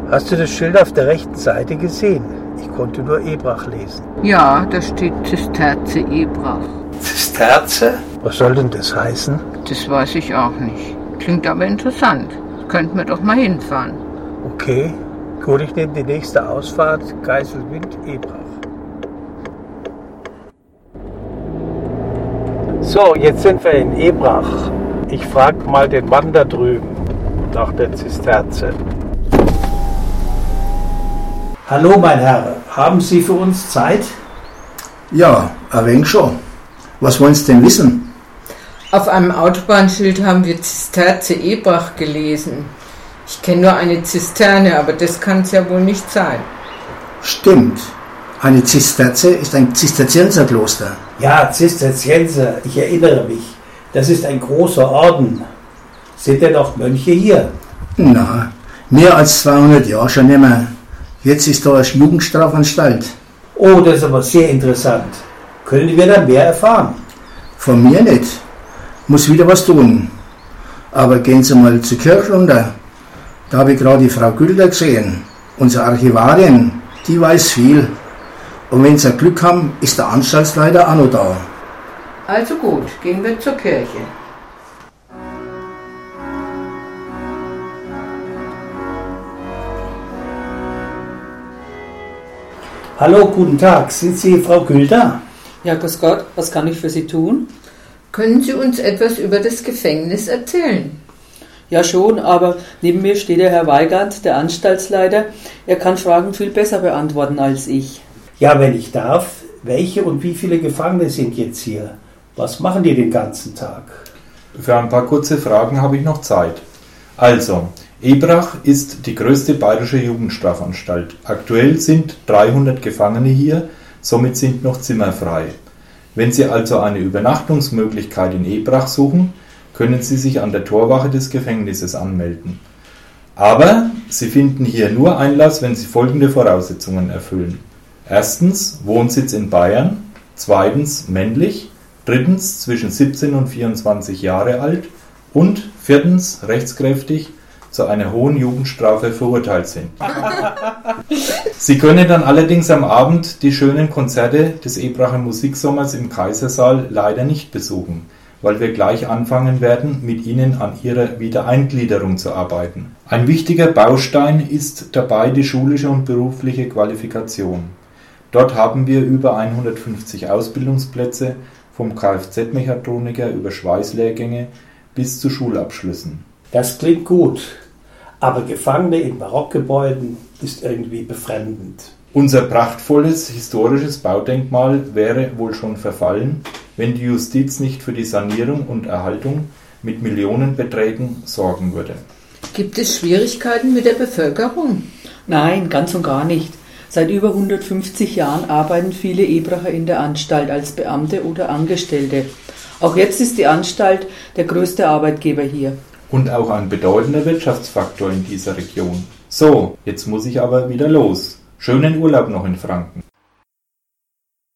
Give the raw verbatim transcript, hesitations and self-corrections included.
Hast du das Schild auf der rechten Seite gesehen? Ich konnte nur Ebrach lesen. Ja, da steht Zisterze Ebrach. Zisterze? Was soll denn das heißen? Das weiß ich auch nicht. Klingt aber interessant. Könnten wir doch mal hinfahren. Okay, gut, ich nehme die nächste Ausfahrt, Geiselwind, Ebrach. So, jetzt sind wir in Ebrach. Ich frage mal den Mann da drüben nach der Zisterze. Hallo, mein Herr, haben Sie für uns Zeit? Ja, ein wenig schon. Was wollen Sie denn wissen? Auf einem Autobahnschild haben wir Zisterze Ebrach gelesen. Ich kenne nur eine Zisterne, aber das kann es ja wohl nicht sein. Stimmt. Eine Zisterze ist ein Zisterzienserkloster. Ja, Zisterzienser, ich erinnere mich. Das ist ein großer Orden. Sind denn noch Mönche hier? Na, mehr als zweihundert Jahre schon nicht mehr. Jetzt ist da eine Jugendstrafanstalt. Oh, das ist aber sehr interessant. Können wir da mehr erfahren? Von mir nicht. Muss wieder was tun. Aber gehen Sie mal zur Kirche runter. Da habe ich gerade die Frau Gülder gesehen. Unsere Archivarin, die weiß viel. Und wenn Sie Glück haben, ist der Anstaltsleiter auch noch da. Also gut, gehen wir zur Kirche. Hallo, guten Tag. Sind Sie Frau Gülder? Ja, grüß Gott. Was kann ich für Sie tun? Können Sie uns etwas über das Gefängnis erzählen? Ja schon, aber neben mir steht der Herr Weigand, der Anstaltsleiter. Er kann Fragen viel besser beantworten als ich. Ja, wenn ich darf. Welche und wie viele Gefangene sind jetzt hier? Was machen die den ganzen Tag? Für ein paar kurze Fragen habe ich noch Zeit. Also, Ebrach ist die größte bayerische Jugendstrafanstalt. Aktuell sind dreihundert Gefangene hier, somit sind noch Zimmer frei. Wenn Sie also eine Übernachtungsmöglichkeit in Ebrach suchen, können Sie sich an der Torwache des Gefängnisses anmelden. Aber Sie finden hier nur Einlass, wenn Sie folgende Voraussetzungen erfüllen. Erstens Wohnsitz in Bayern, zweitens männlich, drittens zwischen siebzehn und vierundzwanzig Jahre alt und viertens rechtskräftig zu einer hohen Jugendstrafe verurteilt sind. Sie können dann allerdings am Abend die schönen Konzerte des Ebracher Musiksommers im Kaisersaal leider nicht besuchen, weil wir gleich anfangen werden, mit Ihnen an Ihrer Wiedereingliederung zu arbeiten. Ein wichtiger Baustein ist dabei die schulische und berufliche Qualifikation. Dort haben wir über hundertfünfzig Ausbildungsplätze, vom Kfz-Mechatroniker über Schweißlehrgänge bis zu Schulabschlüssen. Das klingt gut, aber Gefangene in Barockgebäuden ist irgendwie befremdend. Unser prachtvolles historisches Baudenkmal wäre wohl schon verfallen, wenn die Justiz nicht für die Sanierung und Erhaltung mit Millionenbeträgen sorgen würde. Gibt es Schwierigkeiten mit der Bevölkerung? Nein, ganz und gar nicht. Seit über hundertfünfzig Jahren arbeiten viele Ebracher in der Anstalt als Beamte oder Angestellte. Auch jetzt ist die Anstalt der größte Arbeitgeber hier. Und auch ein bedeutender Wirtschaftsfaktor in dieser Region. So, jetzt muss ich aber wieder los. Schönen Urlaub noch in Franken.